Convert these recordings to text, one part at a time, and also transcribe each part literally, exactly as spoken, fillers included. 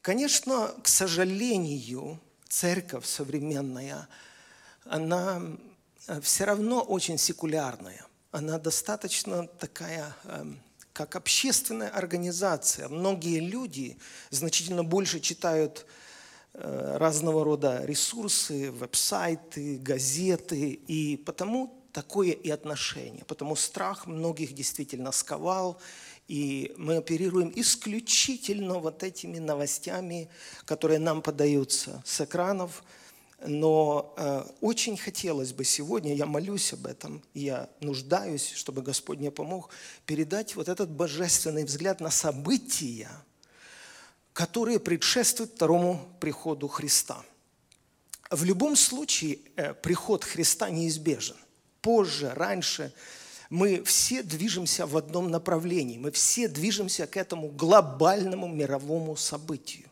Конечно, к сожалению, церковь современная, она все равно очень секулярная. Она достаточно такая, как общественная организация. Многие люди значительно больше читают разного рода ресурсы, веб-сайты, газеты, и потому такое и отношение. Потому страх многих действительно сковал, и мы оперируем исключительно вот этими новостями, которые нам подаются с экранов. Но э, очень хотелось бы сегодня, я молюсь об этом, я нуждаюсь, чтобы Господь мне помог, передать вот этот божественный взгляд на события, которые предшествуют второму приходу Христа. В любом случае, э, приход Христа неизбежен. Позже, раньше мы все движемся в одном направлении, мы все движемся к этому глобальному мировому событию.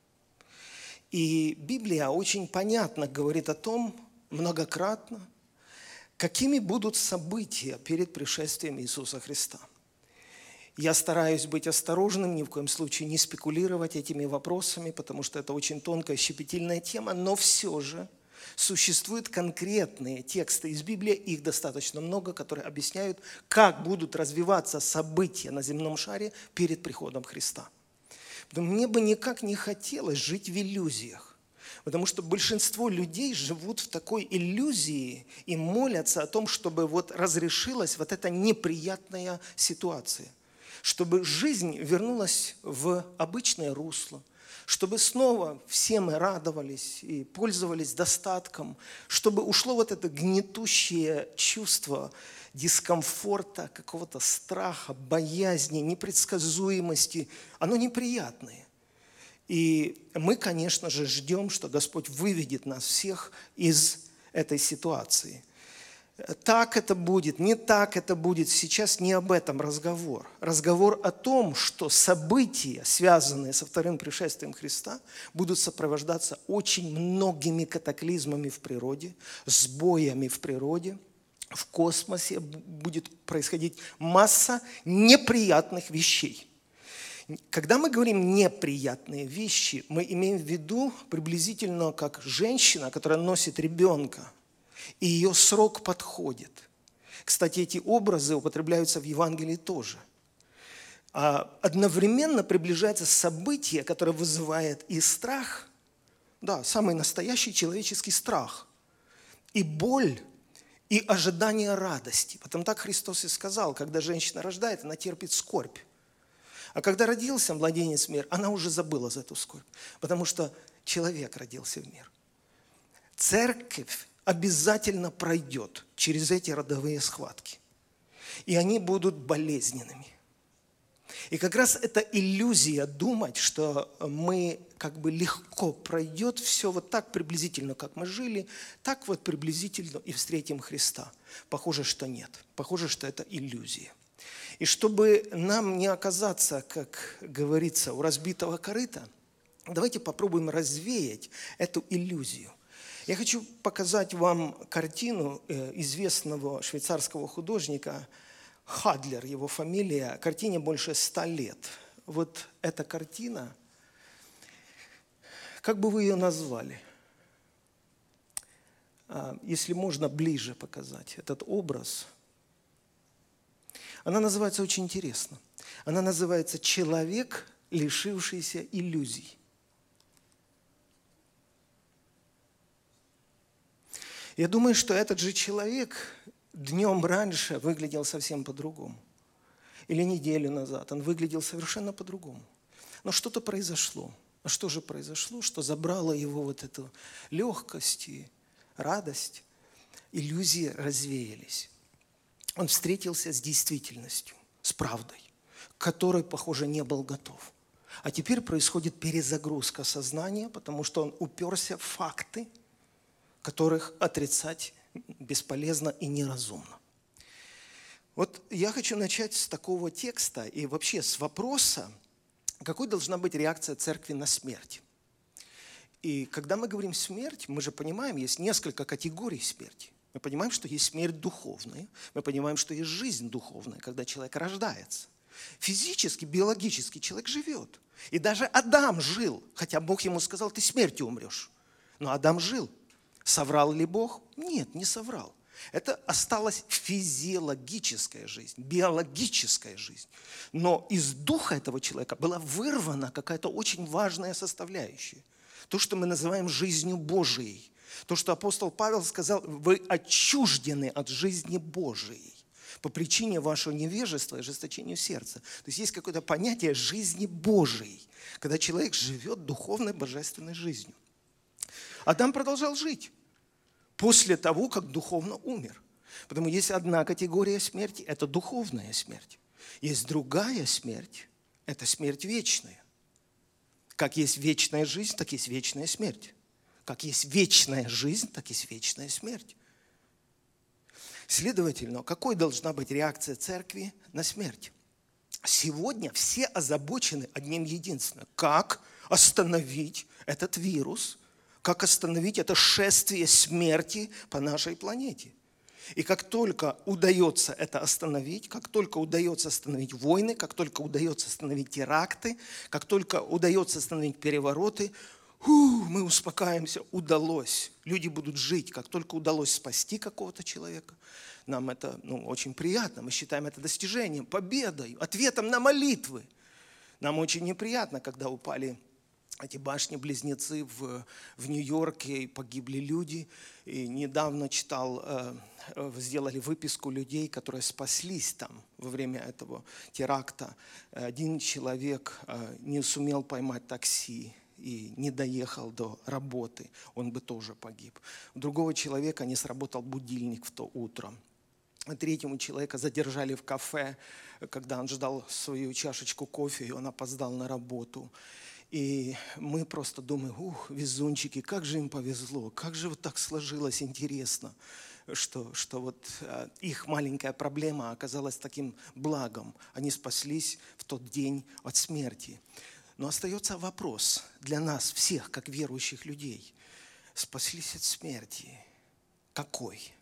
И Библия очень понятно говорит о том, многократно, какими будут события перед пришествием Иисуса Христа. Я стараюсь быть осторожным, ни в коем случае не спекулировать этими вопросами, потому что это очень тонкая, щепетильная тема, но все же существуют конкретные тексты из Библии, их достаточно много, которые объясняют, как будут развиваться события на земном шаре перед приходом Христа. Но мне бы никак не хотелось жить в иллюзиях, потому что большинство людей живут в такой иллюзии и молятся о том, чтобы вот разрешилась вот эта неприятная ситуация, чтобы жизнь вернулась в обычное русло, чтобы снова все мы радовались и пользовались достатком, чтобы ушло вот это гнетущее чувство дискомфорта, какого-то страха, боязни, непредсказуемости. Оно неприятное. И мы, конечно же, ждем, что Господь выведет нас всех из этой ситуации. Так это будет, не так это будет. Сейчас не об этом разговор. Разговор о том, что события, связанные со вторым пришествием Христа, будут сопровождаться очень многими катаклизмами в природе, сбоями в природе. В космосе будет происходить масса неприятных вещей. Когда мы говорим неприятные вещи, мы имеем в виду приблизительно как женщина, которая носит ребенка, и ее срок подходит. Кстати, эти образы употребляются в Евангелии тоже. А одновременно приближается событие, которое вызывает и страх, да, самый настоящий человеческий страх, и боль, и ожидание радости. Потому так Христос и сказал, когда женщина рождает, она терпит скорбь. А когда родился младенец в мир, она уже забыла за эту скорбь, потому что человек родился в мир. Церковь обязательно пройдет через эти родовые схватки. И они будут болезненными. И как раз эта иллюзия думать, что мы как бы легко пройдет все вот так приблизительно, как мы жили, так вот приблизительно и встретим Христа. Похоже, что нет. Похоже, что это иллюзия. И чтобы нам не оказаться, как говорится, у разбитого корыта, давайте попробуем развеять эту иллюзию. Я хочу показать вам картину известного швейцарского художника Хадлер, его фамилия, картине больше ста лет. Вот эта картина, как бы вы ее назвали? Если можно ближе показать этот образ. Она называется очень интересно. Она называется «Человек, лишившийся иллюзий». Я думаю, что этот же человек днем раньше выглядел совсем по-другому. Или неделю назад он выглядел совершенно по-другому. Но что-то произошло. А что же произошло? Что забрало его вот эту легкость и радость. Иллюзии развеялись. Он встретился с действительностью, с правдой, к которой, похоже, не был готов. А теперь происходит перезагрузка сознания, потому что он уперся в факты, которых отрицать бесполезно и неразумно. Вот я хочу начать с такого текста и вообще с вопроса, какой должна быть реакция церкви на смерть. И когда мы говорим «смерть», мы же понимаем, есть несколько категорий смерти. Мы понимаем, что есть смерть духовная, мы понимаем, что есть жизнь духовная, когда человек рождается. Физически, биологически человек живет. И даже Адам жил, хотя Бог ему сказал, ты смертью умрешь. Но Адам жил. Соврал ли Бог? Нет, не соврал. Это осталась физиологическая жизнь, биологическая жизнь. Но из духа этого человека была вырвана какая-то очень важная составляющая. То, что мы называем жизнью Божией. То, что апостол Павел сказал, вы отчуждены от жизни Божией по причине вашего невежества и ожесточению сердца. То есть есть какое-то понятие жизни Божией, когда человек живет духовной божественной жизнью. Адам продолжал жить после того, как духовно умер. Потому есть одна категория смерти – это духовная смерть. Есть другая смерть – это смерть вечная. Как есть вечная жизнь, так есть вечная смерть. Как есть вечная жизнь, так есть вечная смерть. Следовательно, какой должна быть реакция церкви на смерть? Сегодня все озабочены одним единственным. Как остановить этот вирус? Как остановить это шествие смерти по нашей планете? И как только удается это остановить, как только удается остановить войны, как только удается остановить теракты, как только удается остановить перевороты, фу, мы успокаиваемся, удалось. Люди будут жить, как только удалось спасти какого-то человека. Нам это ну, очень приятно, мы считаем это достижением, победой, ответом на молитвы. Нам очень неприятно, когда упали эти башни-близнецы в, в Нью-Йорке, и погибли люди. И недавно читал, э, сделали выписку людей, которые спаслись там во время этого теракта. Один человек э, не сумел поймать такси и не доехал до работы, он бы тоже погиб. У другого человека не сработал будильник в то утро. Третьему человека задержали в кафе, когда он ждал свою чашечку кофе, и он опоздал на работу. И мы просто думаем, ух, везунчики, как же им повезло, как же вот так сложилось, интересно, что, что вот их маленькая проблема оказалась таким благом. Они спаслись в тот день от смерти. Но остается вопрос для нас всех, как верующих людей. Спаслись от смерти. Какой?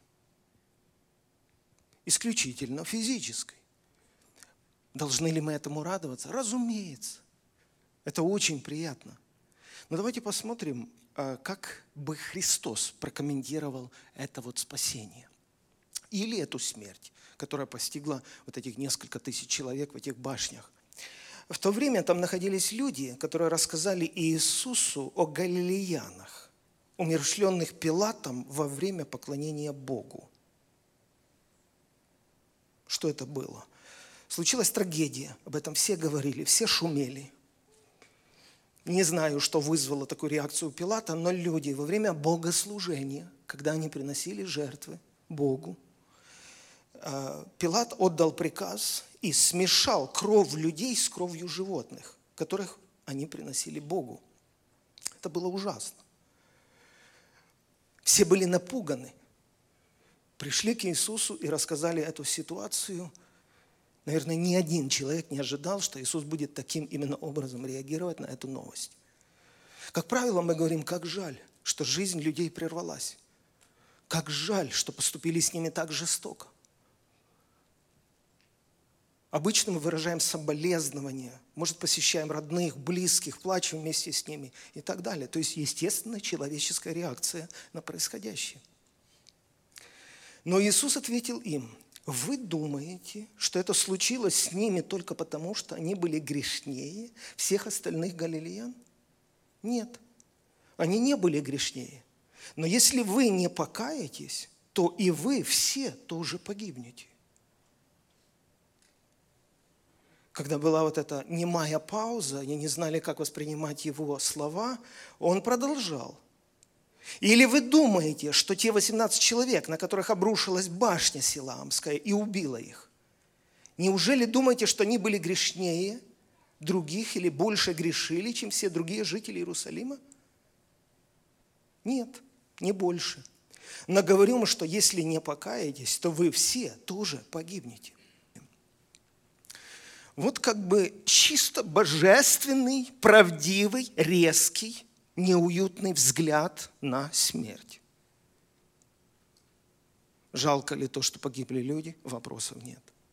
Исключительно физической. Должны ли мы этому радоваться? Разумеется. Это очень приятно. Но давайте посмотрим, как бы Христос прокомментировал это вот спасение. Или эту смерть, которая постигла вот этих несколько тысяч человек в этих башнях. В то время там находились люди, которые рассказали Иисусу о галилеянах, умерщвленных Пилатом во время поклонения Богу. Что это было? Случилась трагедия, об этом все говорили, все шумели. Не знаю, что вызвало такую реакцию Пилата, но люди во время богослужения, когда они приносили жертвы Богу, Пилат отдал приказ и смешал кровь людей с кровью животных, которых они приносили Богу. Это было ужасно. Все были напуганы. Пришли к Иисусу и рассказали эту ситуацию. Наверное, ни один человек не ожидал, что Иисус будет таким именно образом реагировать на эту новость. Как правило, мы говорим, как жаль, что жизнь людей прервалась. Как жаль, что поступили с ними так жестоко. Обычно мы выражаем соболезнования, может, посещаем родных, близких, плачем вместе с ними и так далее. То есть естественная человеческая реакция на происходящее. Но Иисус ответил им: вы думаете, что это случилось с ними только потому, что они были грешнее всех остальных галилеян? Нет, они не были грешнее. Но если вы не покаетесь, то и вы все тоже погибнете. Когда была вот эта немая пауза, они не знали, как воспринимать его слова, он продолжал. Или вы думаете, что те восемнадцать человек, на которых обрушилась башня Силаамская и убила их, неужели думаете, что они были грешнее других или больше грешили, чем все другие жители Иерусалима? Нет, не больше. Но говорю вам, что если не покаетесь, то вы все тоже погибнете. Вот как бы чисто божественный, правдивый, резкий, неуютный взгляд на смерть. Жалко ли то, что погибли люди? Вопросов нет.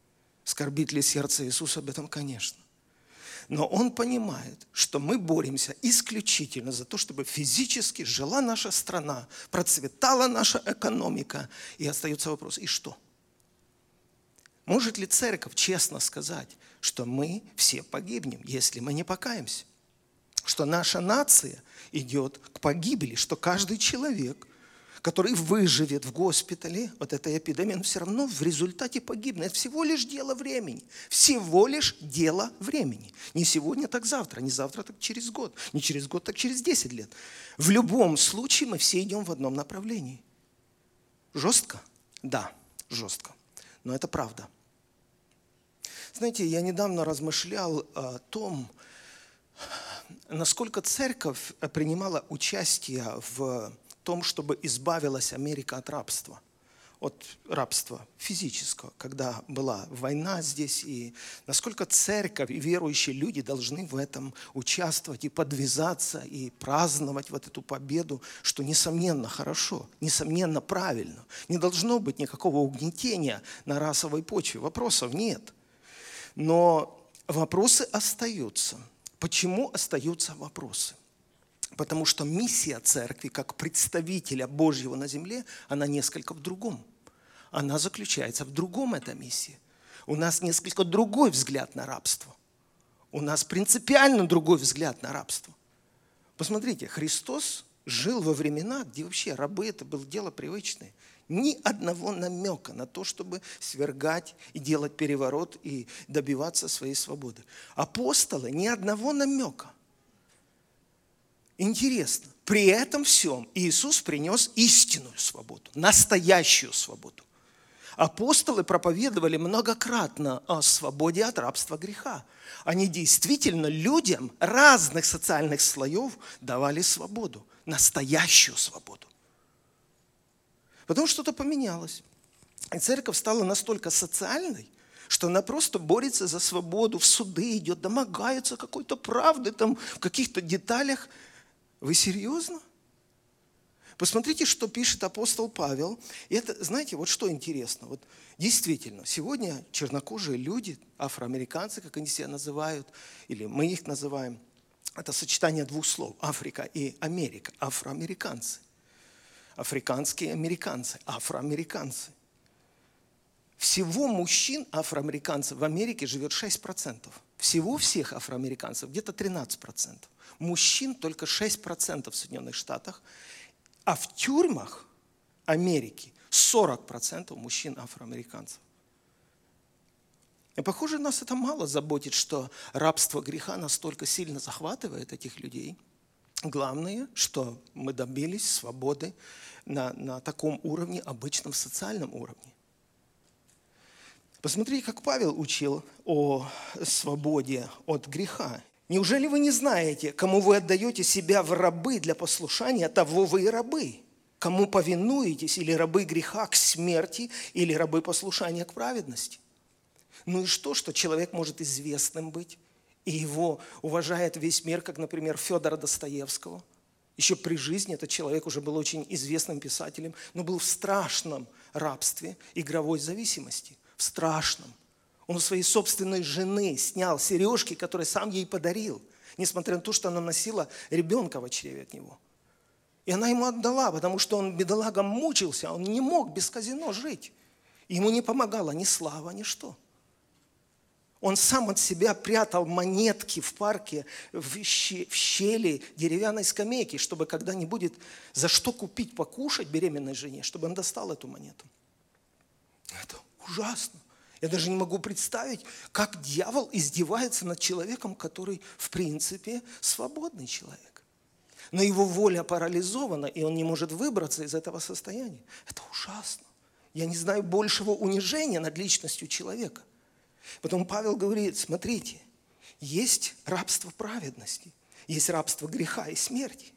Скорбит ли сердце Иисуса об этом? Конечно. Но Он понимает, что мы боремся исключительно за то, чтобы физически жила наша страна, процветала наша экономика. И остается вопрос, и что? Может ли церковь честно сказать, что мы все погибнем, если мы не покаемся? Что наша нация идет к погибели, что каждый человек, который выживет в госпитале от этой эпидемии, он все равно в результате погибнет. Это всего лишь дело времени. Всего лишь дело времени. Не сегодня, так завтра. Не завтра, так через год. Не через год, так через десять лет. В любом случае мы все идем в одном направлении. Жестко? Да, жестко. Но это правда. Знаете, я недавно размышлял о том, насколько церковь принимала участие в том, чтобы избавилась Америка от рабства. От рабства физического, когда была война здесь. И насколько церковь и верующие люди должны в этом участвовать и подвязаться, и праздновать вот эту победу, что, несомненно, хорошо, несомненно, правильно. Не должно быть никакого угнетения на расовой почве. Вопросов нет. Но вопросы остаются. Почему остаются вопросы? Потому что миссия церкви, как представителя Божьего на земле, она несколько в другом. Она заключается в другом, эта миссия. У нас несколько другой взгляд на рабство. У нас принципиально другой взгляд на рабство. Посмотрите, Христос жил во времена, где вообще рабы – это было дело привычное. Ни одного намека на то, чтобы свергать и делать переворот и добиваться своей свободы. Апостолы – ни одного намека. Интересно, при этом всем Иисус принес истинную свободу, настоящую свободу. Апостолы проповедовали многократно о свободе от рабства греха. Они действительно людям разных социальных слоев давали свободу, настоящую свободу. Потом что-то поменялось. И церковь стала настолько социальной, что она просто борется за свободу, в суды идет, домогается какой-то правды там, в каких-то деталях. Вы серьезно? Посмотрите, что пишет апостол Павел. И это, знаете, вот что интересно. Вот действительно, сегодня чернокожие люди, афроамериканцы, как они себя называют, или мы их называем, это сочетание двух слов, Африка и Америка, афроамериканцы. Африканские американцы, афроамериканцы. Всего мужчин афроамериканцев в Америке живет шесть процентов. Всего всех афроамериканцев где-то тринадцать процентов. Мужчин только шесть процентов в Соединенных Штатах. А в тюрьмах Америки сорок процентов мужчин афроамериканцев. И похоже, нас это мало заботит, что рабство греха настолько сильно захватывает этих людей. Главное, что мы добились свободы на, на таком уровне, обычном социальном уровне. Посмотрите, как Павел учил о свободе от греха. Неужели вы не знаете, кому вы отдаете себя в рабы для послушания, того вы и рабы? Кому повинуетесь, или рабы греха к смерти, или рабы послушания к праведности? Ну и что, что человек может известным быть, и его уважает весь мир, как, например, Федора Достоевского. Еще при жизни этот человек уже был очень известным писателем, но был в страшном рабстве игровой зависимости. В страшном. Он у своей собственной жены снял сережки, которые сам ей подарил, несмотря на то, что она носила ребенка в чреве от него. И она ему отдала, потому что он, бедолага, мучился, он не мог без казино жить. Ему не помогала ни слава, ни что. Он сам от себя прятал монетки в парке, в щели деревянной скамейки, чтобы когда не будет за что купить покушать беременной жене, чтобы он достал эту монету. Это ужасно. Я даже не могу представить, как дьявол издевается над человеком, который, в принципе, свободный человек. Но его воля парализована, и он не может выбраться из этого состояния. Это ужасно. Я не знаю большего унижения над личностью человека. Потом Павел говорит, смотрите, есть рабство праведности, есть рабство греха и смерти.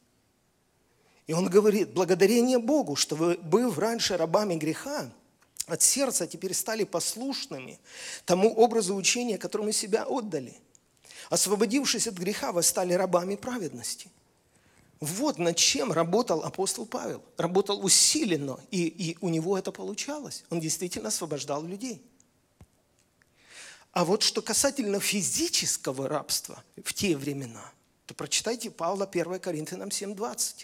И он говорит, благодарение Богу, что вы, быв раньше рабами греха, от сердца теперь стали послушными тому образу учения, которому себя отдали. Освободившись от греха, вы стали рабами праведности. Вот над чем работал апостол Павел. Работал усиленно, и, и у него это получалось. Он действительно освобождал людей. А вот что касательно физического рабства в те времена, то прочитайте Павла первое Коринфянам семь двадцать.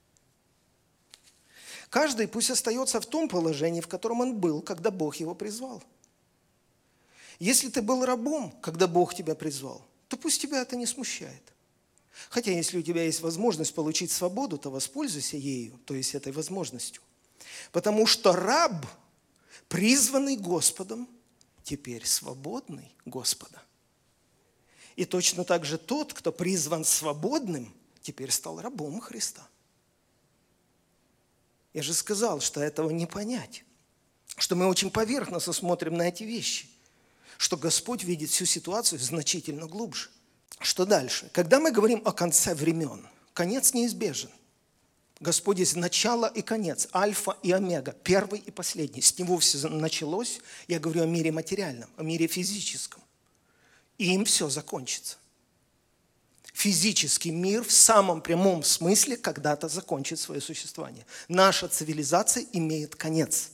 Каждый пусть остается в том положении, в котором он был, когда Бог его призвал. Если ты был рабом, когда Бог тебя призвал, то пусть тебя это не смущает. Хотя если у тебя есть возможность получить свободу, то воспользуйся ею, то есть этой возможностью. Потому что раб, призванный Господом, теперь свободный Господа. И точно так же тот, кто призван свободным, теперь стал рабом Христа. Я же сказал, что этого не понять, что мы очень поверхностно смотрим на эти вещи, что Господь видит всю ситуацию значительно глубже. Что дальше? Когда мы говорим о конце времен, конец неизбежен. Господь есть начало и конец, альфа и омега, первый и последний. С него все началось, я говорю о мире материальном, о мире физическом. И им все закончится. Физический мир в самом прямом смысле когда-то закончит свое существование. Наша цивилизация имеет конец.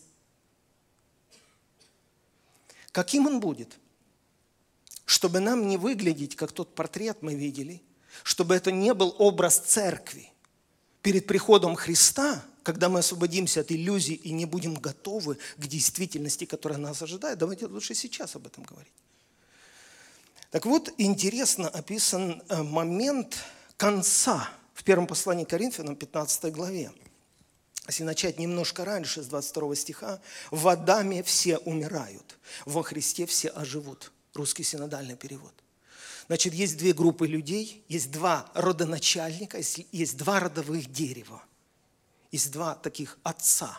Каким он будет? Чтобы нам не выглядеть, как тот портрет мы видели, чтобы это не был образ церкви. Перед приходом Христа, когда мы освободимся от иллюзий и не будем готовы к действительности, которая нас ожидает, давайте лучше сейчас об этом говорить. Так вот, интересно описан момент конца в первом послании к Коринфянам, пятнадцатой главе. Если начать немножко раньше, с двадцать второго стиха, «В Адаме все умирают, во Христе все оживут». Русский синодальный перевод. Значит, есть две группы людей, есть два родоначальника, есть два родовых дерева, есть два таких отца.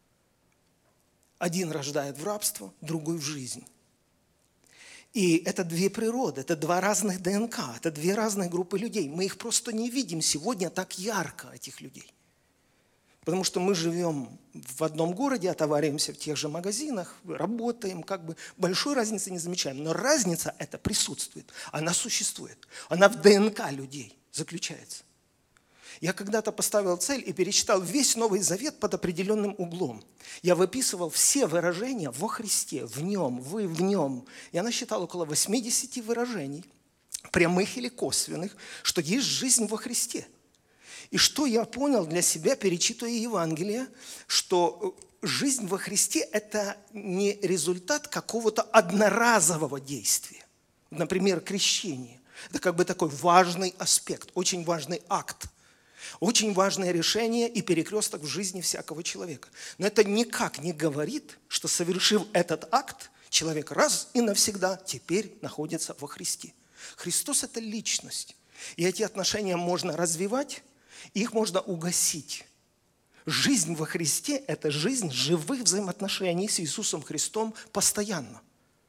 Один рождает в рабство, другой в жизнь. И это две природы, это два разных ДНК, это две разные группы людей. Мы их просто не видим сегодня так ярко, этих людей. Потому что мы живем в одном городе, отовариваемся в тех же магазинах, работаем, как бы большой разницы не замечаем. Но разница эта присутствует, она существует, она в ДНК людей заключается. Я когда-то поставил цель и перечитал весь Новый Завет под определенным углом. Я выписывал все выражения во Христе, в Нем, вы в Нем. Я насчитал около восьмидесяти выражений, прямых или косвенных, что есть жизнь во Христе. И что я понял для себя, перечитывая Евангелие, что жизнь во Христе – это не результат какого-то одноразового действия. Например, крещение. Это как бы такой важный аспект, очень важный акт. Очень важное решение и перекресток в жизни всякого человека. Но это никак не говорит, что, совершив этот акт, человек раз и навсегда теперь находится во Христе. Христос – это личность. И эти отношения можно развивать, их можно угасить. Жизнь во Христе – это жизнь живых взаимоотношений с Иисусом Христом постоянно.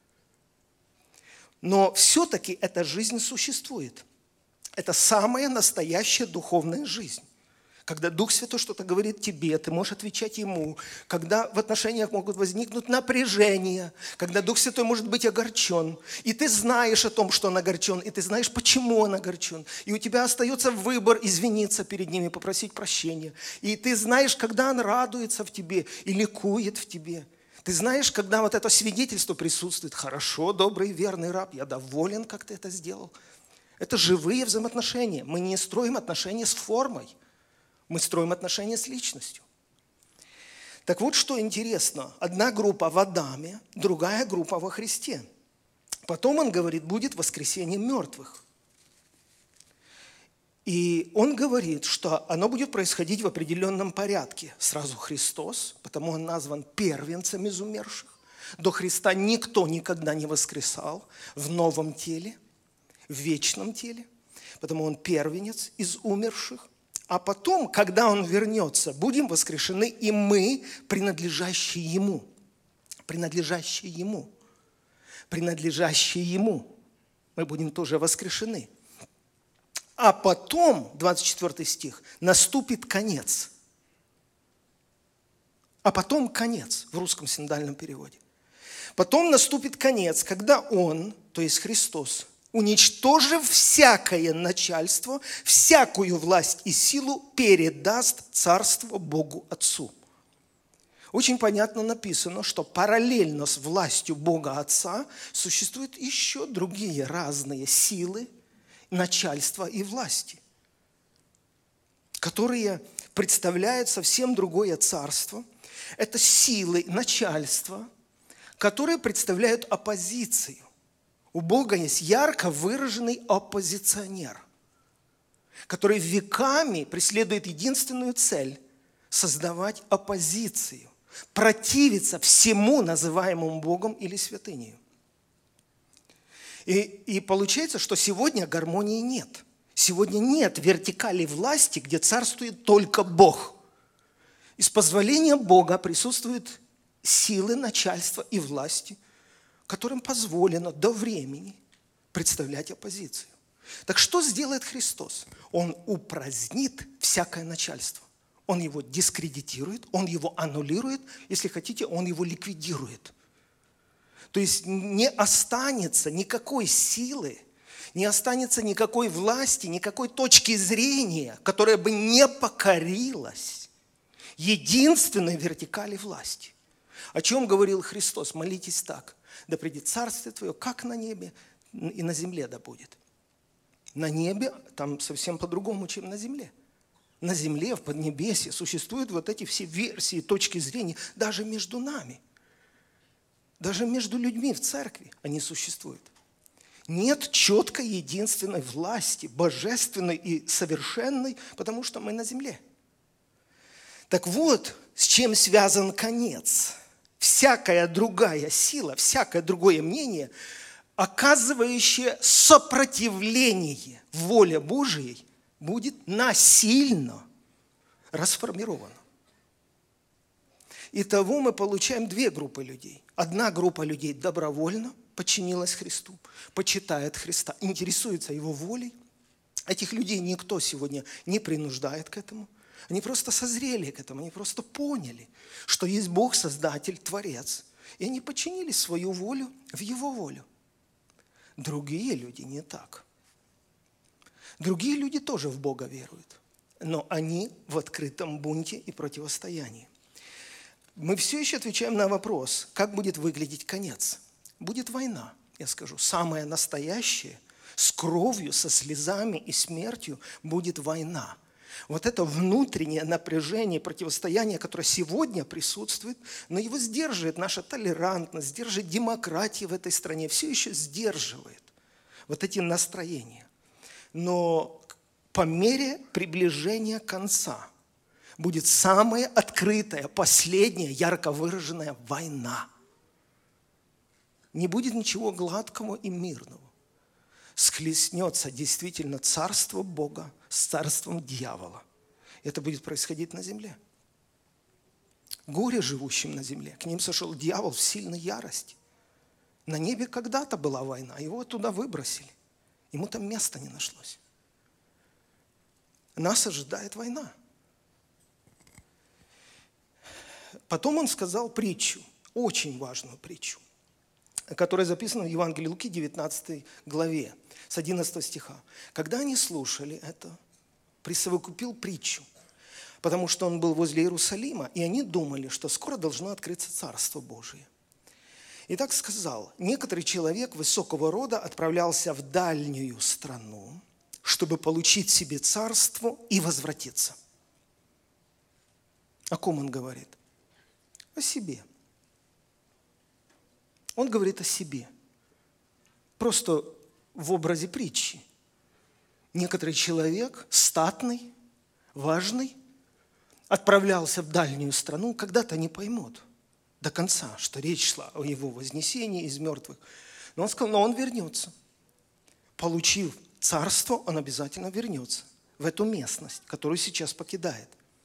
Но все-таки эта жизнь существует. Это самая настоящая духовная жизнь. Когда Дух Святой что-то говорит тебе, ты можешь отвечать Ему. Когда в отношениях могут возникнуть напряжения, когда Дух Святой может быть огорчен, и ты знаешь о том, что Он огорчен, и ты знаешь, почему Он огорчен. И у тебя остается выбор извиниться перед Ним и попросить прощения. И ты знаешь, когда Он радуется в тебе и ликует в тебе. Ты знаешь, когда вот это свидетельство присутствует. Хорошо, добрый, верный раб, я доволен, как ты это сделал. Это живые взаимоотношения. Мы не строим отношения с формой. Мы строим отношения с личностью. Так вот, что интересно. Одна группа в Адаме, другая группа во Христе. Потом он говорит, будет воскресение мертвых. И он говорит, что оно будет происходить в определенном порядке. Сразу Христос, потому он назван первенцем из умерших. До Христа никто никогда не воскресал в новом теле, в вечном теле, потому он первенец из умерших. А потом, когда Он вернется, будем воскрешены и мы, принадлежащие Ему. Принадлежащие Ему. Принадлежащие Ему. Мы будем тоже воскрешены. А потом, двадцать четвёртый стих, наступит конец. А потом конец в русском синодальном переводе. Потом наступит конец, когда Он, то есть Христос, уничтожив всякое начальство, всякую власть и силу, передаст царство Богу Отцу. очень понятно написано, что параллельно с властью Бога Отца существуют еще другие разные силы, начальства и власти, которые представляют совсем другое царство. Это силы начальства, которые представляют оппозицию. У Бога есть ярко выраженный оппозиционер, который веками преследует единственную цель – создавать оппозицию, противиться всему, называемому Богом или святынею. И, и получается, что сегодня гармонии нет. Сегодня нет вертикали власти, где царствует только Бог. И с позволения Бога присутствуют силы начальства и власти, которым позволено до времени представлять оппозицию. Так что сделает Христос? Он упразднит всякое начальство. Он его дискредитирует, он его аннулирует, если хотите, он его ликвидирует. То есть не останется никакой силы, не останется никакой власти, никакой точки зрения, которая бы не покорилась единственной вертикали власти. О чем говорил Христос? Молитесь так: да придет царствие Твое, как на небе, и на земле да будет. На небе там совсем по-другому, чем на земле. На земле, в Поднебесье существуют вот эти все версии, точки зрения, даже между нами. Даже между людьми в церкви они существуют. Нет четкой единственной власти, божественной и совершенной, потому что мы на земле. Так вот, с чем связан конец. Всякая другая сила, всякое другое мнение, оказывающее сопротивление воле Божией, будет насильно расформировано. Итого мы получаем две группы людей. Одна группа людей добровольно подчинилась Христу, почитает Христа, интересуется Его волей. Этих людей никто сегодня не принуждает к этому. Они просто созрели к этому, они просто поняли, что есть Бог, Создатель, Творец. И они подчинили свою волю в Его волю. Другие люди не так. Другие люди тоже в Бога веруют, но они в открытом бунте и противостоянии. Мы все еще отвечаем на вопрос, как будет выглядеть конец. Будет война, я скажу, самая настоящая, с кровью, со слезами и смертью будет война. Вот это внутреннее напряжение, противостояние, которое сегодня присутствует, но его сдерживает наша толерантность, сдерживает демократия в этой стране, все еще сдерживает вот эти настроения. Но по мере приближения конца будет самая открытая, последняя, ярко выраженная война. Не будет ничего гладкого и мирного. Схлестнется действительно царство Бога с царством дьявола. Это будет происходить на земле. Горе живущим на земле. К ним сошел дьявол в сильной ярости. На небе когда-то была война, его туда выбросили. Ему там места не нашлось. Нас ожидает война. Потом он сказал притчу, очень важную притчу, которая записана в Евангелии Луки, девятнадцатой главе, с одиннадцатого стиха. Когда они слушали это, присовокупил притчу, потому что он был возле Иерусалима, и они думали, что скоро должно открыться Царство Божие. И так сказал: некоторый человек высокого рода отправлялся в дальнюю страну, чтобы получить себе царство и возвратиться. О ком он говорит? О себе. Он говорит о себе. Просто в образе притчи. Некоторый человек, статный, важный, отправлялся в дальнюю страну, когда-то не поймут до конца, что речь шла о его вознесении из мертвых. Но он сказал, но он вернется. Получив царство, он обязательно вернется в эту местность, которую сейчас покидает.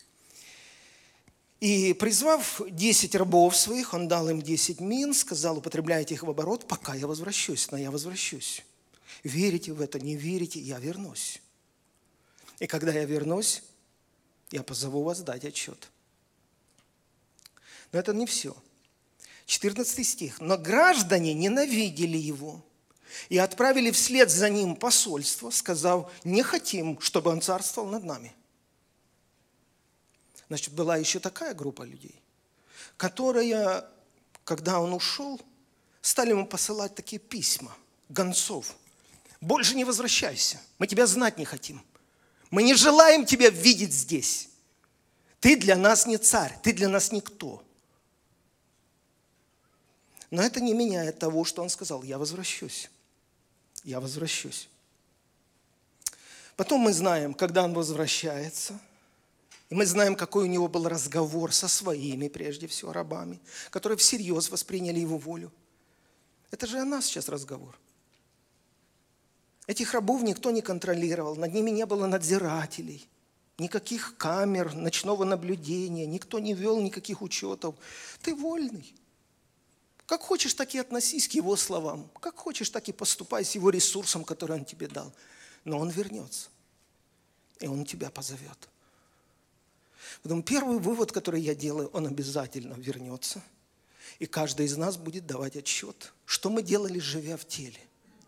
И призвав десять рабов своих, он дал им десять мин, сказал, употребляйте их в оборот, пока я возвращусь, но я возвращусь. Верите в это, не верите, я вернусь. И когда я вернусь, я позову вас дать отчет. Но это не все. четырнадцатый стих. Но граждане ненавидели его и отправили вслед за ним посольство, сказав, не хотим, чтобы он царствовал над нами. Значит, была еще такая группа людей, которые, когда он ушел, стали ему посылать такие письма, гонцов. Больше не возвращайся, мы тебя знать не хотим. Мы не желаем тебя видеть здесь. Ты для нас не царь, ты для нас никто. Но это не меняет того, что он сказал: я возвращусь, я возвращусь. Потом мы знаем, когда он возвращается, и мы знаем, какой у него был разговор со своими, прежде всего, рабами, которые всерьез восприняли его волю. Это же о нас сейчас разговор. Этих рабов никто не контролировал, над ними не было надзирателей, никаких камер, ночного наблюдения, никто не вел никаких учетов. Ты вольный. Как хочешь, так и относись к его словам. Как хочешь, так и поступай с его ресурсом, который он тебе дал. Но он вернется, и он тебя позовет. Поэтому первый вывод, который я делаю, он обязательно вернется. И каждый из нас будет давать отчет, что мы делали, живя в теле.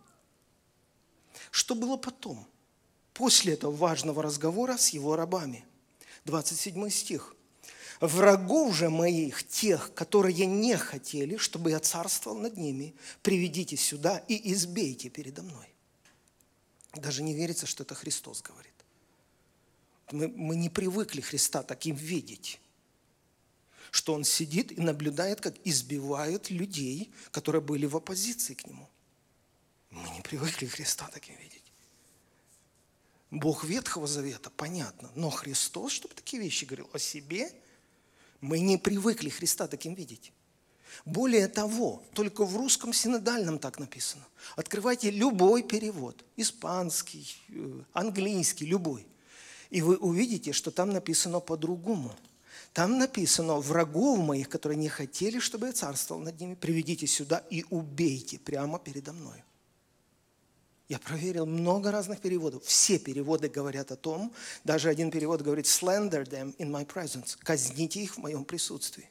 Что было потом, после этого важного разговора с его рабами? двадцать седьмой стих. «Врагов же моих, тех, которые не хотели, чтобы я царствовал над ними, приведите сюда и избейте передо мной». Даже не верится, что это Христос говорит. Мы, мы не привыкли Христа таким видеть, что Он сидит и наблюдает, как избивают людей, которые были в оппозиции к Нему. Мы не привыкли Христа таким видеть. Бог Ветхого Завета, понятно, но Христос, чтобы такие вещи говорил о себе, мы не привыкли Христа таким видеть. Более того, только в русском синодальном так написано. Открывайте любой перевод, испанский, английский, любой, и вы увидите, что там написано по-другому. Там написано: врагов моих, которые не хотели, чтобы я царствовал над ними, приведите сюда и убейте прямо передо мной. Я проверил много разных переводов. Все переводы говорят о том, даже один перевод говорит «slander them in my presence», казните их в моем присутствии.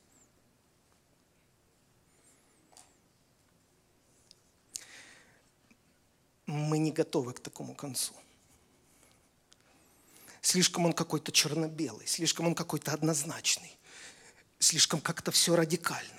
Мы не готовы к такому концу. Слишком он какой-то черно-белый, слишком он какой-то однозначный, слишком как-то все радикально.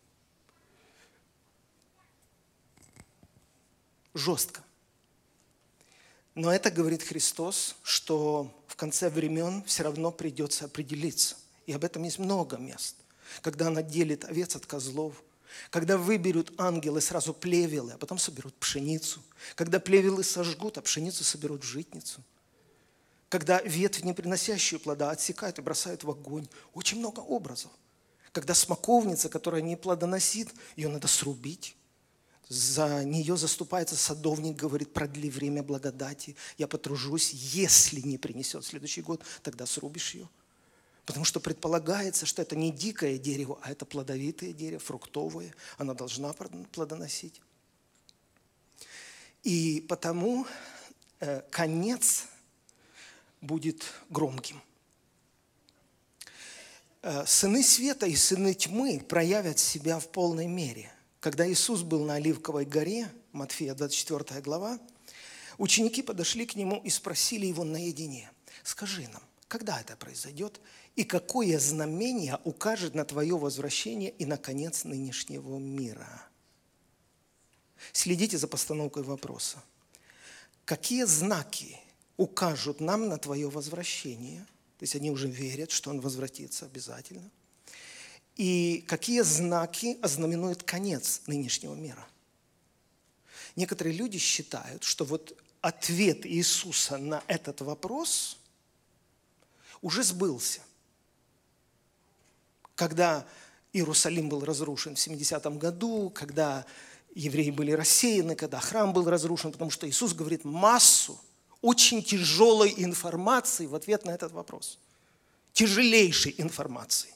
Жестко. Но это говорит Христос, что в конце времен все равно придется определиться. И об этом есть много мест. Когда Он отделит овец от козлов, когда выберут ангелы сразу плевелы, а потом соберут пшеницу, когда плевелы сожгут, а пшеницу соберут в житницу, когда ветвь, не приносящую плода, отсекают и бросают в огонь. Очень много образов. Когда смоковница, которая не плодоносит, ее надо срубить. За нее заступается садовник, говорит: продли время благодати, я потружусь, если не принесет в следующий год, тогда срубишь ее. Потому что предполагается, что это не дикое дерево, а это плодовитое дерево, фруктовое, она должна плодоносить. И потому э, конец будет громким. Э, сыны света и сыны тьмы проявят себя в полной мере. Когда Иисус был на Оливковой горе, Матфея двадцать четвёртая глава, ученики подошли к Нему и спросили Его наедине: «Скажи нам, когда это произойдет, и какое знамение укажет на Твое возвращение и на конец нынешнего мира?» Следите за постановкой вопроса. Какие знаки укажут нам на Твое возвращение? То есть они уже верят, что Он возвратится обязательно. И какие знаки ознаменуют конец нынешнего мира? Некоторые люди считают, что вот ответ Иисуса на этот вопрос уже сбылся. Когда Иерусалим был разрушен в семидесятом году, когда евреи были рассеяны, когда храм был разрушен, потому что Иисус говорит массу очень тяжелой информации в ответ на этот вопрос. Тяжелейшей информации.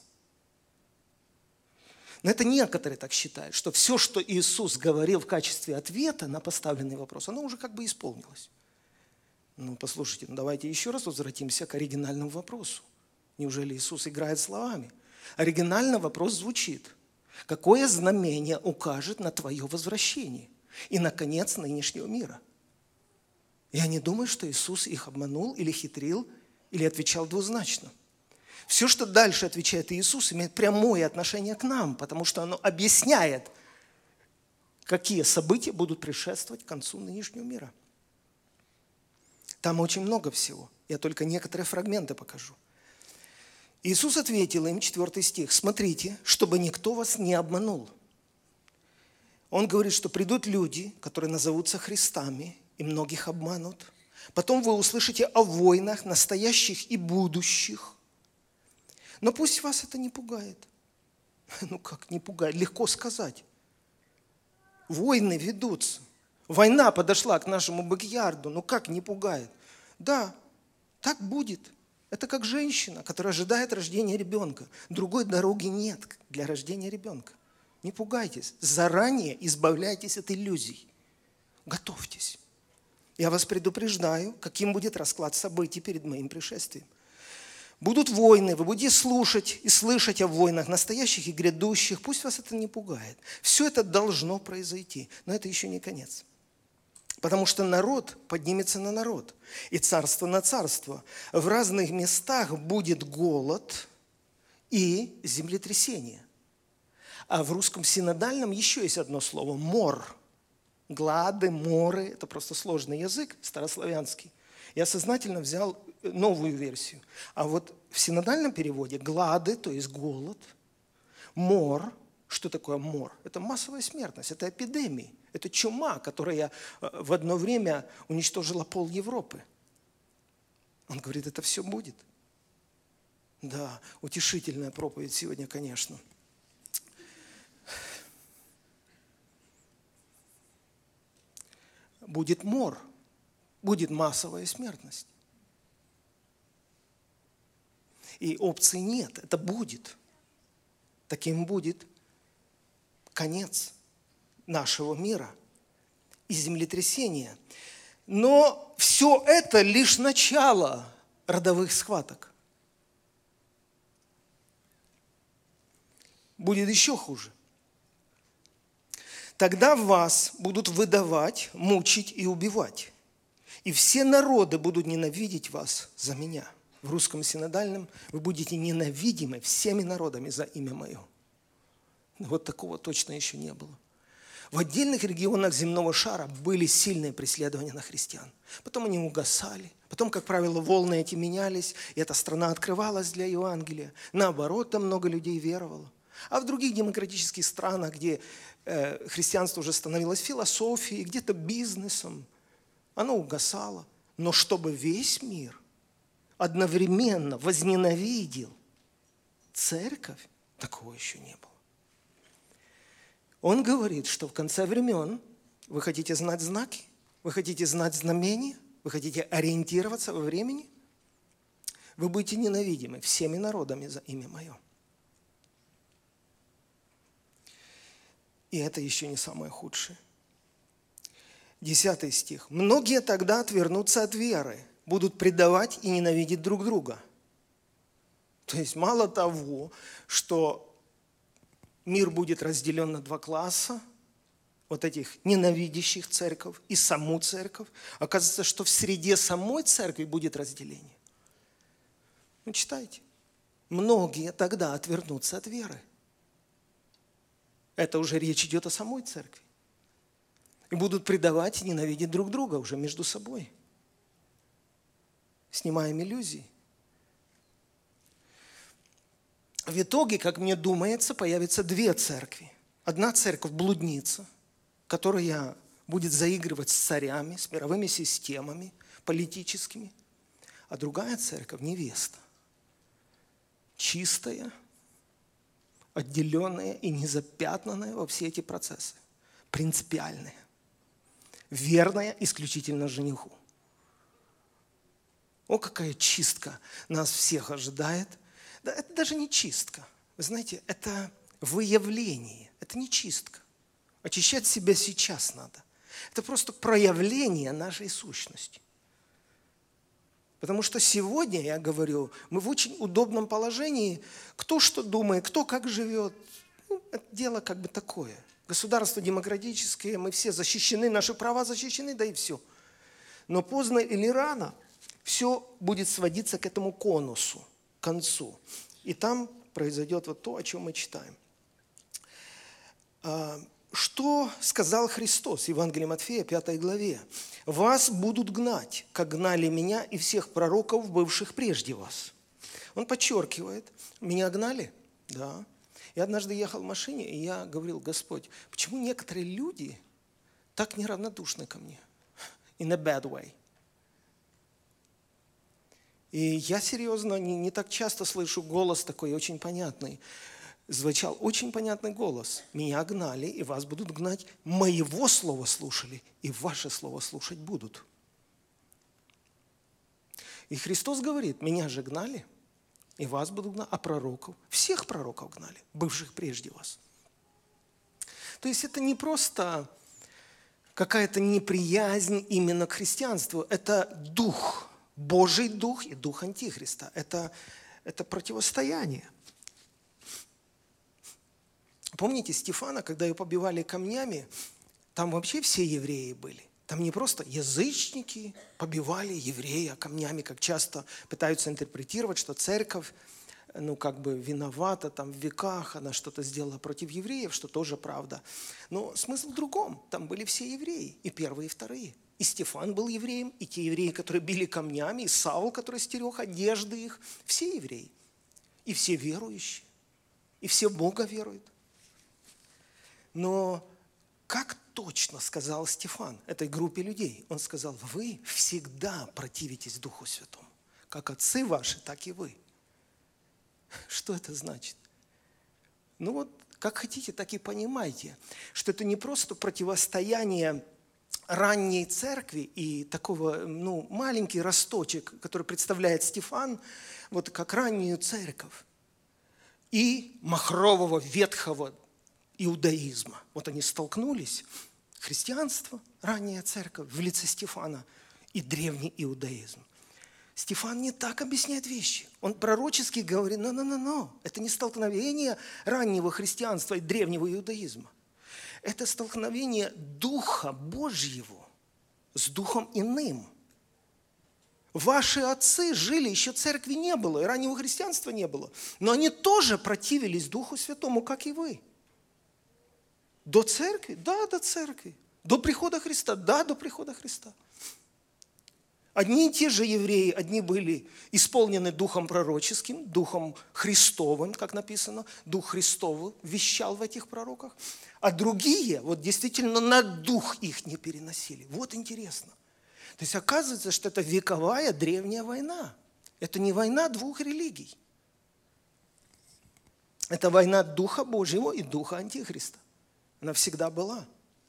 Но это некоторые так считают, что все, что Иисус говорил в качестве ответа на поставленный вопрос, оно уже как бы исполнилось. Ну, послушайте, ну давайте еще раз возвратимся к оригинальному вопросу. Неужели Иисус играет словами? Оригинальный вопрос звучит: какое знамение укажет на твое возвращение и на конец нынешнего мира? Я не думаю, что Иисус их обманул или хитрил, или отвечал двузначно. Все, что дальше отвечает Иисус, имеет прямое отношение к нам, потому что оно объясняет, какие события будут предшествовать концу нынешнего мира. Там очень много всего. Я только некоторые фрагменты покажу. Иисус ответил им, четвертый стих, «Смотрите, чтобы никто вас не обманул». Он говорит, что придут люди, которые назовутся Христами, и многих обманут. Потом вы услышите о войнах, настоящих и будущих. Но пусть вас это не пугает. Ну как не пугает? Легко сказать. Войны ведутся. Война подошла к нашему бэк-ярду. Ну как не пугает? Да, так будет. Это как женщина, которая ожидает рождения ребенка. Другой дороги нет для рождения ребенка. Не пугайтесь. Заранее избавляйтесь от иллюзий. Готовьтесь. Я вас предупреждаю, каким будет расклад событий перед моим пришествием. Будут войны, вы будете слушать и слышать о войнах, настоящих и грядущих. Пусть вас это не пугает. Все это должно произойти, но это еще не конец. Потому что народ поднимется на народ, и царство на царство. В разных местах будет голод и землетрясение. А в русском синодальном еще есть одно слово – мор. Глады, моры – это просто сложный язык, старославянский. Я сознательно взял новую версию. А вот в синодальном переводе глады, то есть голод, мор. Что такое мор? Это массовая смертность, это эпидемии, это чума, которая в одно время уничтожила пол Европы. Он говорит, это все будет. Да, утешительная проповедь сегодня, конечно. Будет мор, будет массовая смертность. И опции нет, это будет. Таким будет конец нашего мира и землетрясения. Но все это лишь начало родовых схваток. Будет еще хуже. Тогда вас будут выдавать, мучить и убивать. И все народы будут ненавидеть вас за меня. В русском синодальном вы будете ненавидимы всеми народами за имя мое. Вот такого точно еще не было. В отдельных регионах земного шара были сильные преследования на христиан. Потом они угасали. Потом, как правило, волны эти менялись, и эта страна открывалась для Евангелия. Наоборот, там много людей веровало. А в других демократических странах, где э, христианство уже становилось философией, где-то бизнесом, оно угасало. Но чтобы весь мир одновременно возненавидел церковь, такого еще не было. Он говорит, что в конце времен вы хотите знать знаки, вы хотите знать знамения, вы хотите ориентироваться во времени, вы будете ненавидимы всеми народами за имя мое. И это еще не самое худшее. Десятый стих. «Многие тогда отвернутся от веры, будут предавать и ненавидеть друг друга». То есть мало того, что мир будет разделен на два класса, вот этих ненавидящих церковь и саму церковь. Оказывается, что в среде самой церкви будет разделение. Ну, читайте. Многие тогда отвернутся от веры. Это уже речь идет о самой церкви. И будут предавать и ненавидеть друг друга уже между собой. Снимаем иллюзии. В итоге, как мне думается, появятся две церкви. Одна церковь-блудница, которая будет заигрывать с царями, с мировыми системами политическими. А другая церковь-невеста. Чистая, отделенная и незапятнанная во все эти процессы. Принципиальная. Верная исключительно жениху. О, какая чистка нас всех ожидает. Да, это даже не чистка. Вы знаете, это выявление. Это не чистка. Очищать себя сейчас надо. Это просто проявление нашей сущности. Потому что сегодня, я говорю, мы в очень удобном положении. Кто что думает, кто как живет. Ну, это дело как бы такое. Государство демократическое, мы все защищены, наши права защищены, да и все. Но поздно или рано все будет сводиться к этому конусу. концу. И там произойдет вот то, о чем мы читаем. Что сказал Христос в Евангелии Матфея, пятой главе? «Вас будут гнать, как гнали меня и всех пророков, бывших прежде вас». Он подчеркивает, меня гнали? Да. Я однажды ехал в машине, и я говорил: Господь, почему некоторые люди так неравнодушны ко мне? In a bad way. И я серьезно не, не так часто слышу голос такой очень понятный. Звучал очень понятный голос. Меня гнали, и вас будут гнать. Моего слова слушали, и ваше слово слушать будут. И Христос говорит, меня же гнали, и вас будут гнать, а пророков, всех пророков гнали, бывших прежде вас. То есть это не просто какая-то неприязнь именно к христианству, это дух, Божий дух и дух Антихриста. Это, это противостояние. Помните Стефана, когда его побивали камнями, там вообще все евреи были. Там не просто язычники побивали еврея камнями, как часто пытаются интерпретировать, что церковь, ну, как бы виновата там в веках, она что-то сделала против евреев, что тоже правда. Но смысл в другом. Там были все евреи, и первые, и вторые. И Стефан был евреем, и те евреи, которые били камнями, и Савл, который стерег одежды их. Все евреи. И все верующие. И все в Бога веруют. Но как точно сказал Стефан этой группе людей? Он сказал, вы всегда противитесь Духу Святому. Как отцы ваши, так и вы. Что это значит? Ну вот, как хотите, так и понимайте, что это не просто противостояние ранней церкви и такого, ну, маленький росточек, который представляет Стефан, вот как раннюю церковь, и махрового ветхого иудаизма. Вот они столкнулись, христианство, ранняя церковь в лице Стефана и древний иудаизм. Стефан не так объясняет вещи. Он пророчески говорит, но-но-но-но, это не столкновение раннего христианства и древнего иудаизма. Это столкновение Духа Божьего с Духом иным. Ваши отцы жили, еще церкви не было, и раннего христианства не было, но они тоже противились Духу Святому, как и вы. До церкви? Да, до церкви. До прихода Христа? Да, до прихода Христа. Одни и те же евреи, одни были исполнены Духом пророческим, Духом Христовым, как написано, Дух Христов вещал в этих пророках, а другие, вот действительно, на дух их не переносили. Вот интересно. То есть оказывается, что это вековая древняя война. Это не война двух религий. Это война Духа Божьего и Духа Антихриста. Она всегда была.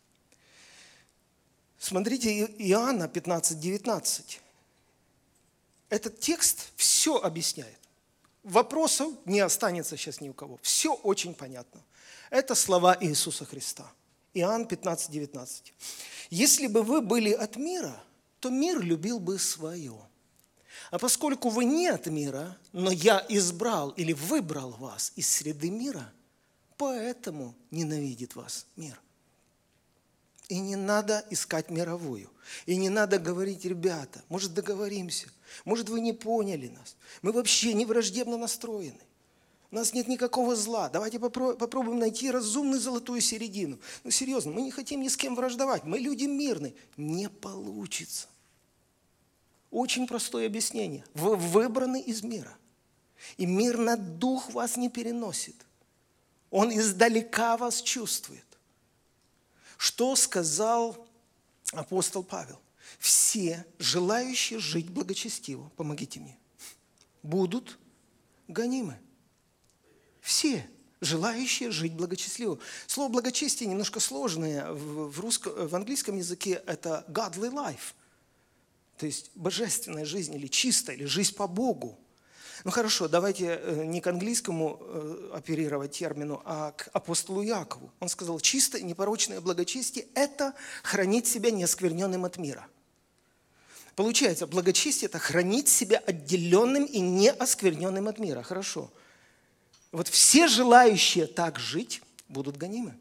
Смотрите, Иоанна пятнадцать девятнадцать. Этот текст все объясняет. Вопросов не останется сейчас ни у кого. Все очень понятно. Это слова Иисуса Христа. Иоанн пятнадцать девятнадцать. «Если бы вы были от мира, то мир любил бы свое. А поскольку вы не от мира, но я избрал или выбрал вас из среды мира, поэтому ненавидит вас мир». И не надо искать мировую. И не надо говорить, ребята, может, договоримся. Может, вы не поняли нас. Мы вообще не враждебно настроены. У нас нет никакого зла. Давайте попробуем найти разумную золотую середину. Ну, серьезно, мы не хотим ни с кем враждовать. Мы люди мирные. Не получится. Очень простое объяснение. Вы выбраны из мира. И мирный дух вас не переносит. Он издалека вас чувствует. Что сказал апостол Павел? Все, желающие жить благочестиво, помогите мне, будут гонимы. Все, желающие жить благочестиво. Слово благочестие немножко сложное. В, русском, в английском языке это godly life. То есть божественная жизнь, или чистая, или жизнь по Богу. Ну хорошо, давайте не к английскому оперировать термину, а к апостолу Иакову. Он сказал, чистое, непорочное благочестие – это хранить себя неоскверненным от мира. Получается, благочестие – это хранить себя отделенным и неоскверненным от мира. Хорошо. Вот все желающие так жить будут гонимы.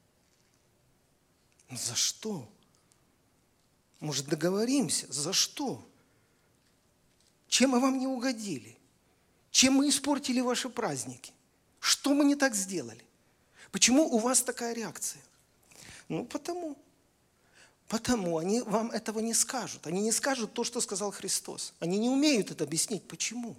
За что? Может, договоримся? За что? Чем мы вам не угодили? Чем мы испортили ваши праздники? Что мы не так сделали? Почему у вас такая реакция? Ну, потому. Потому они вам этого не скажут. Они не скажут то, что сказал Христос. Они не умеют это объяснить. Почему?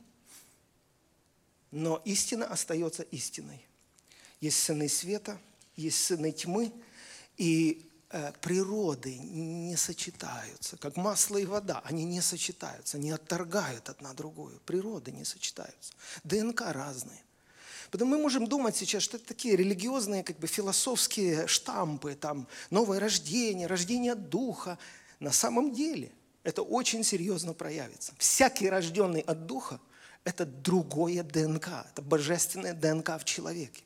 Но истина остается истиной. Есть сыны света, есть сыны тьмы, и э, природы не сочетаются, как масло и вода. Они не сочетаются, они отторгают одна другую. Природы не сочетаются. ДНК разные. Поэтому мы можем думать сейчас, что это такие религиозные, как бы философские штампы, там, новое рождение, рождение духа. На самом деле это очень серьезно проявится. Всякий рожденный от духа – это другое ДНК, это божественное ДНК в человеке.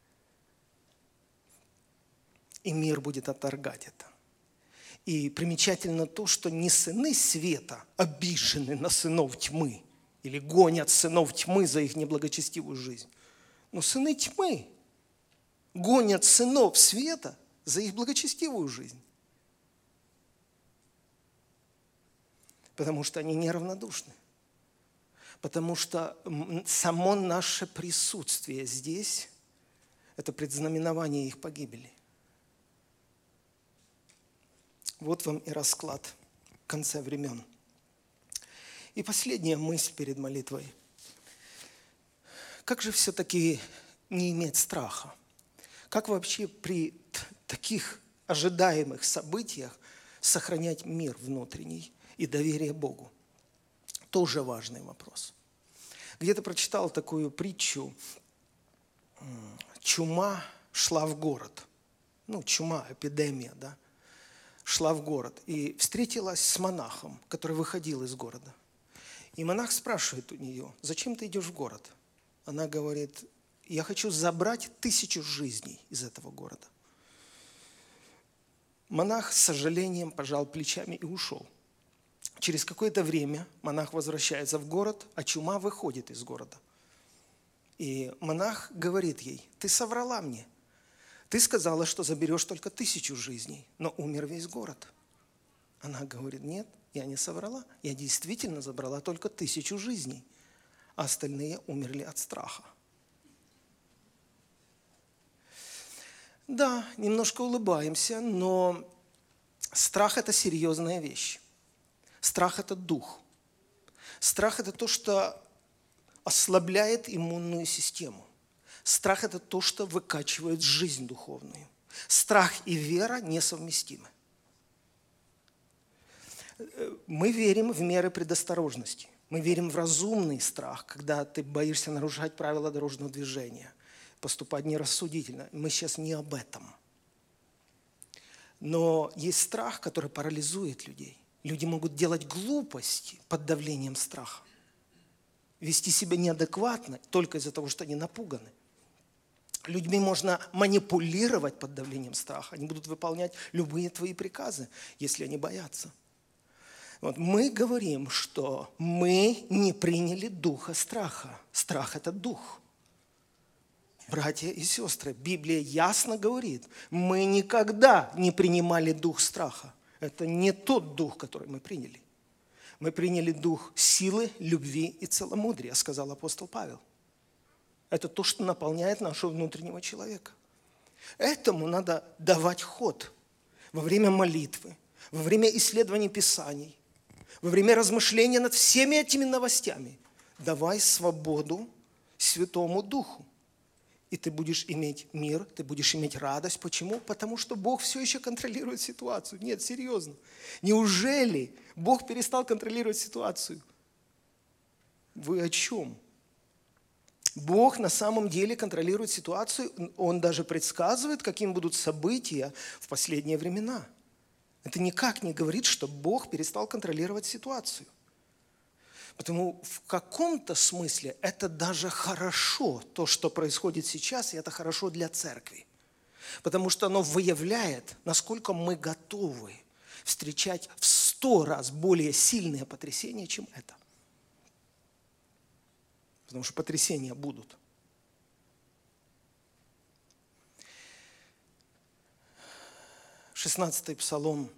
И мир будет отторгать это. И примечательно то, что не сыны света обижены на сынов тьмы или гонят сынов тьмы за их неблагочестивую жизнь. Но сыны тьмы гонят сынов света за их благочестивую жизнь. Потому что они неравнодушны. Потому что само наше присутствие здесь – это предзнаменование их погибели. Вот вам и расклад в конце времен. И последняя мысль перед молитвой. Как же все-таки не иметь страха? Как вообще при таких ожидаемых событиях сохранять мир внутренний и доверие Богу? Тоже важный вопрос. Где-то прочитал такую притчу. Чума шла в город. Ну, чума, эпидемия, да. Шла в город и встретилась с монахом, который выходил из города. И монах спрашивает у нее: зачем ты идешь в город? Она говорит: я хочу забрать тысячу жизней из этого города. Монах с сожалением пожал плечами и ушел. Через какое-то время монах возвращается в город, а чума выходит из города. И монах говорит ей: ты соврала мне. Ты сказала, что заберешь только тысячу жизней, но умер весь город. Она говорит: нет, я не соврала. Я действительно забрала только тысячу жизней, а остальные умерли от страха. Да, немножко улыбаемся, но страх – это серьезная вещь. Страх – это дух. Страх – это то, что ослабляет иммунную систему. Страх – это то, что выкачивает жизнь духовную. Страх и вера несовместимы. Мы верим в меры предосторожности. Мы верим в разумный страх, когда ты боишься нарушать правила дорожного движения, поступать нерассудительно. Мы сейчас не об этом. Но есть страх, который парализует людей. Люди могут делать глупости под давлением страха. Вести себя неадекватно только из-за того, что они напуганы. Людьми можно манипулировать под давлением страха. Они будут выполнять любые твои приказы, если они боятся. Вот мы говорим, что мы не приняли духа страха. Страх – это дух. Братья и сестры, Библия ясно говорит, мы никогда не принимали дух страха. Это не тот дух, который мы приняли. Мы приняли дух силы, любви и целомудрия, сказал апостол Павел. Это то, что наполняет нашего внутреннего человека. Этому надо давать ход во время молитвы, во время исследования Писаний, во время размышления над всеми этими новостями. Давай свободу Святому Духу. И ты будешь иметь мир, ты будешь иметь радость. Почему? Потому что Бог все еще контролирует ситуацию. Нет, серьезно. Неужели Бог перестал контролировать ситуацию? Вы о чем? Бог на самом деле контролирует ситуацию. Он даже предсказывает, какими будут события в последние времена. Это никак не говорит, что Бог перестал контролировать ситуацию. Потому в каком-то смысле это даже хорошо, то, что происходит сейчас, и это хорошо для церкви. Потому что оно выявляет, насколько мы готовы встречать в сто раз более сильные потрясения, чем это. Потому что потрясения будут. шестнадцатый псалом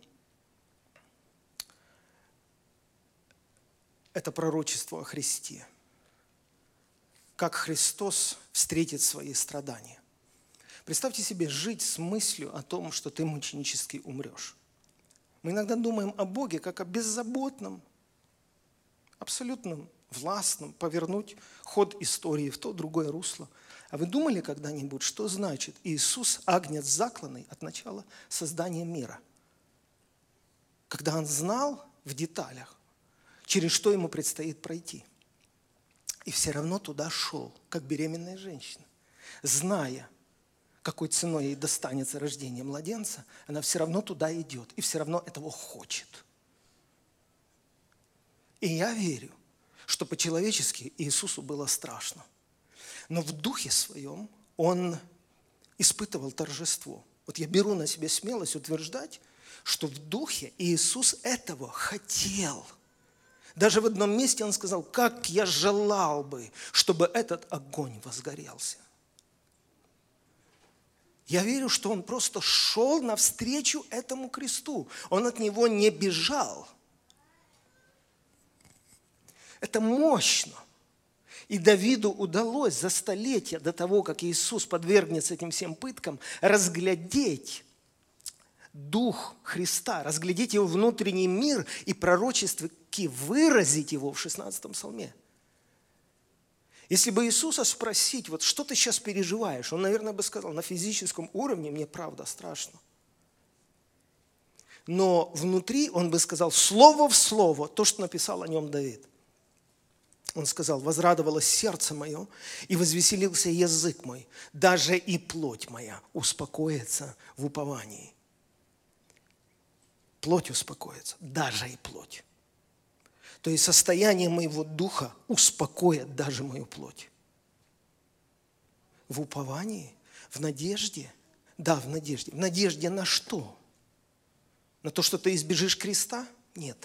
– это пророчество о Христе. как Христос встретит свои страдания. Представьте себе жить с мыслью о том, что ты мученически умрешь. Мы иногда думаем о Боге как о беззаботном, абсолютно властном, повернуть ход истории в то другое русло. А вы думали когда-нибудь, что значит Иисус, агнец закланный от начала создания мира? Когда Он знал в деталях, через что Ему предстоит пройти. И все равно туда шел, как беременная женщина. Зная, какой ценой ей достанется рождение младенца, она все равно туда идет и все равно этого хочет. И я верю, что по-человечески Иисусу было страшно. Но в духе своем Он испытывал торжество. Вот я беру на себя смелость утверждать, что в духе Иисус этого хотел. Даже в одном месте Он сказал: как я желал бы, чтобы этот огонь возгорелся. Я верю, что Он просто шел навстречу этому кресту. Он от него не бежал. Это мощно. И Давиду удалось за столетия до того, как Иисус подвергнется этим всем пыткам, разглядеть Дух Христа, разглядеть Его внутренний мир и пророчески выразить его в шестнадцатом псалме. Если бы Иисуса спросить, вот что ты сейчас переживаешь, Он, наверное, бы сказал: на физическом уровне мне правда страшно. Но внутри Он бы сказал слово в слово то, что написал о нем Давид. Он сказал: возрадовалось сердце мое, и возвеселился язык мой, даже и плоть моя успокоится в уповании. Плоть успокоится, даже и плоть. То есть состояние моего духа успокоит даже мою плоть. В уповании, в надежде, да, в надежде. В надежде на что? На то, что ты избежишь креста? Нет.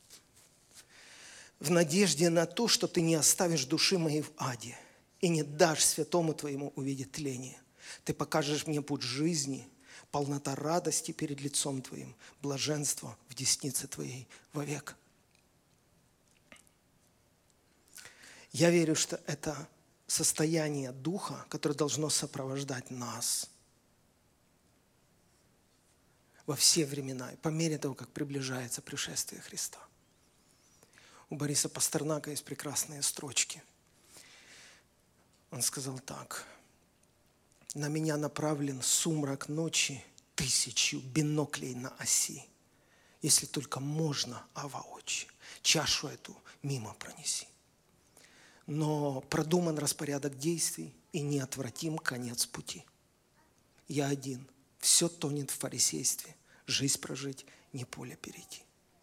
В надежде на то, что ты не оставишь души моей в аде и не дашь святому твоему увидеть тление. Ты покажешь мне путь жизни, полнота радости перед лицом твоим, блаженство в деснице твоей вовек. Я верю, что это состояние духа, которое должно сопровождать нас во все времена, по мере того, как приближается пришествие Христа. У Бориса Пастернака есть прекрасные строчки. Он сказал так: «На меня направлен сумрак ночи тысячу биноклей на оси. Если только можно, а воочию, чашу эту мимо пронеси. Но продуман распорядок действий и неотвратим конец пути. Я один, все тонет в фарисействе, жизнь прожить, не поле перейти».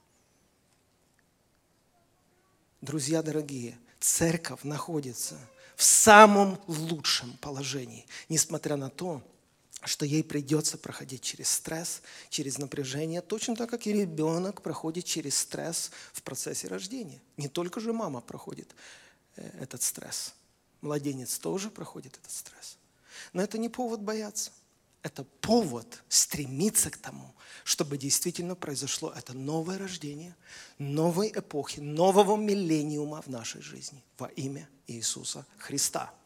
Друзья дорогие, церковь находится в самом лучшем положении, несмотря на то, что ей придется проходить через стресс, через напряжение, точно так, как и ребенок проходит через стресс в процессе рождения. Не только же мама проходит этот стресс. Младенец тоже проходит этот стресс. Но это не повод бояться. Это повод стремиться к тому, чтобы действительно произошло это новое рождение, новой эпохи, нового миллениума в нашей жизни во имя Иисуса Христа.